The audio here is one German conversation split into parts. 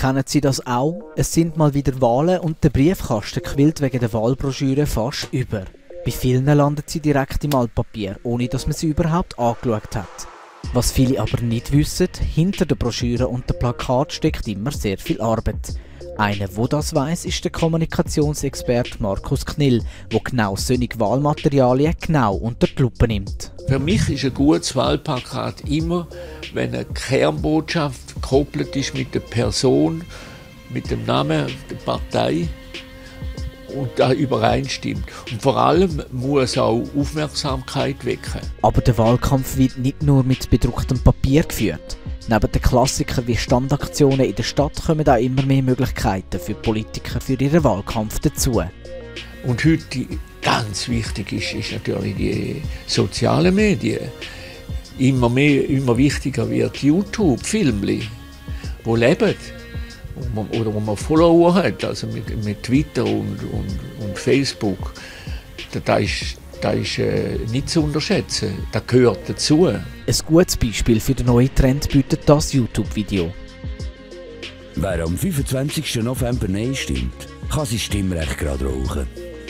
Kennen Sie das auch? Es sind mal wieder Wahlen und der Briefkasten quillt wegen der Wahlbroschüre fast über. Bei vielen landet sie direkt im Altpapier, ohne dass man sie überhaupt angeschaut hat. Was viele aber nicht wissen, hinter der Broschüre und dem Plakat steckt immer sehr viel Arbeit. Einer, der das weiss, ist der Kommunikationsexperte Markus Knill, der genau solche Wahlmaterialien genau unter die Lupe nimmt. Für mich ist ein gutes Wahlplakat immer, wenn eine Kernbotschaft gekoppelt ist mit der Person, mit dem Namen der Partei und da übereinstimmt. Und vor allem muss auch Aufmerksamkeit wecken. Aber der Wahlkampf wird nicht nur mit bedrucktem Papier geführt. Neben den Klassikern wie Standaktionen in der Stadt kommen auch immer mehr Möglichkeiten für Politiker für ihren Wahlkampf dazu. Und heute ganz wichtig ist natürlich die sozialen Medien. Immer wichtiger wird YouTube, Filmli, die leben. Oder wo man Follower hat, also mit Twitter und Facebook. Das ist nicht zu unterschätzen. Das gehört dazu. Ein gutes Beispiel für den neuen Trend bietet das YouTube-Video. Wer am 25. November Nein stimmt, kann sein Stimmrecht gerade rauchen.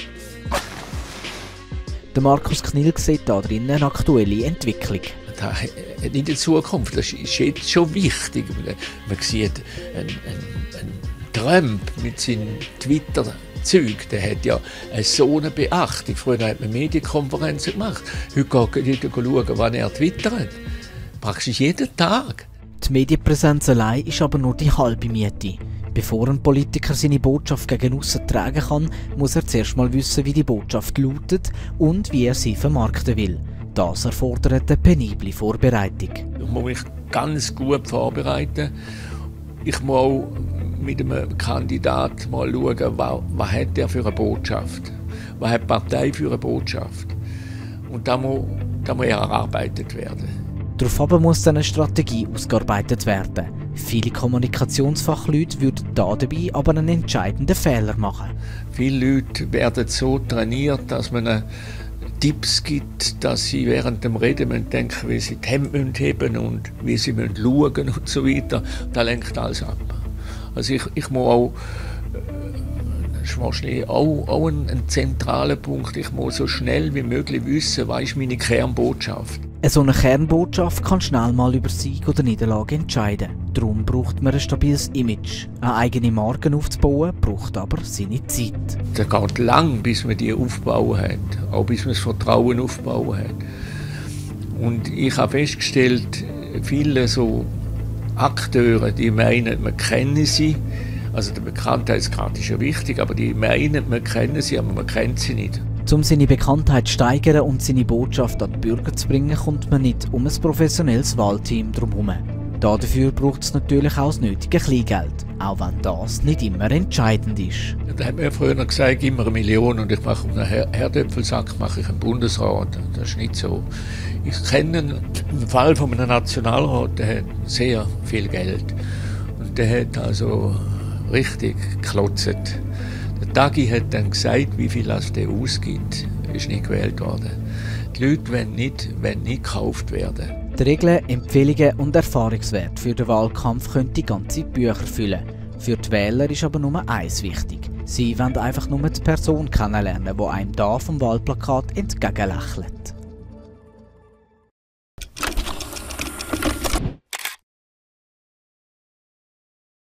Der Markus Knill sieht da drin eine aktuelle Entwicklung. In der Zukunft, das ist jetzt schon wichtig. Man sieht einen Trump mit seinem Twitter-Zeug, der hat ja so eine Beachtung. Früher hat man Medienkonferenzen gemacht. Heute geht man schauen, wann er twittert. Praktisch jeden Tag. Die Medienpräsenz allein ist aber nur die halbe Miete. Bevor ein Politiker seine Botschaft gegen aussen tragen kann, muss er zuerst mal wissen, wie die Botschaft lautet und wie er sie vermarkten will. Das erfordert eine penible Vorbereitung. Ich muss mich ganz gut vorbereiten. Ich muss auch mit einem Kandidaten mal schauen, was hat er für eine Botschaft. Was hat die Partei für eine Botschaft. Und da muss erarbeitet werden. Darauf muss dann eine Strategie ausgearbeitet werden. Viele Kommunikationsfachleute würden dabei aber einen entscheidenden Fehler machen. Viele Leute werden so trainiert, dass man Tipps gibt, dass sie während dem Reden denken, wie sie die Hände heben und wie sie schauen und so weiter. Da lenkt alles ab. Also ich muss auch, das ist wahrscheinlich auch ein zentraler Punkt, ich muss so schnell wie möglich wissen, was ist meine Kernbotschaft. So eine Kernbotschaft kann schnell mal über Sieg oder Niederlage entscheiden. Darum braucht man ein stabiles Image. Eine eigene Marke aufzubauen, braucht aber seine Zeit. Das geht lang, bis man die aufbauen hat, auch bis man das Vertrauen aufbauen hat. Und ich habe festgestellt, viele so Akteure, die meinen, man kenne sie, also der Bekanntheitsgrad ist ja wichtig, aber die meinen, man kenne sie, aber man kennt sie nicht. Um seine Bekanntheit zu steigern und seine Botschaft an die Bürger zu bringen, kommt man nicht um ein professionelles Wahlteam drumherum. Dafür braucht es natürlich auch das nötige Kleingeld, auch wenn das nicht immer entscheidend ist. Da hat man ja früher gesagt, immer 1 Million und ich mache einen Herdöpfelsack mache ich einen Bundesrat. Das ist nicht so. Ich kenne einen Fall von einem Nationalrat, der hat sehr viel Geld. Und der hat also richtig geklotzt. Der Tagi hat dann gesagt, wie viel das der ausgibt. Er ist nicht gewählt worden. Die Leute wollen nicht gekauft werden. Die Regeln, Empfehlungen und Erfahrungswerte für den Wahlkampf können die ganze Bücher füllen. Für die Wähler ist aber nur eins wichtig. Sie wollen einfach nur die Person kennenlernen, die einem da vom Wahlplakat entgegenlächelt.